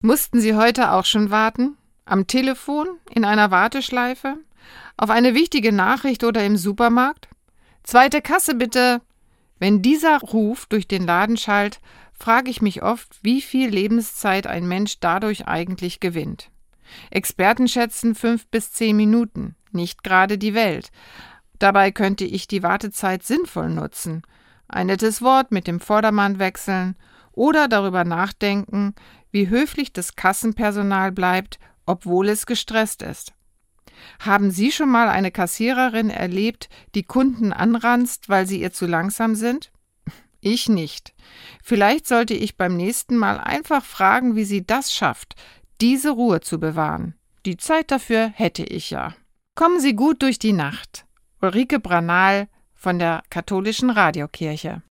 Mussten Sie heute auch schon warten? Am Telefon, in einer Warteschleife, auf eine wichtige Nachricht oder im Supermarkt? Zweite Kasse bitte! Wenn dieser Ruf durch den Laden schallt, frage ich mich oft, wie viel Lebenszeit ein Mensch dadurch eigentlich gewinnt. Experten schätzen 5 bis 10 Minuten, nicht gerade die Welt. Dabei könnte ich die Wartezeit sinnvoll nutzen. Ein nettes Wort mit dem Vordermann wechseln oder darüber nachdenken, wie höflich das Kassenpersonal bleibt, obwohl es gestresst ist. Haben Sie schon mal eine Kassiererin erlebt, die Kunden anranzt, weil sie ihr zu langsam sind? Ich nicht. Vielleicht sollte ich beim nächsten Mal einfach fragen, wie sie das schafft, diese Ruhe zu bewahren. Die Zeit dafür hätte ich ja. Kommen Sie gut durch die Nacht. Ulrike Branal von der Katholischen Radiokirche.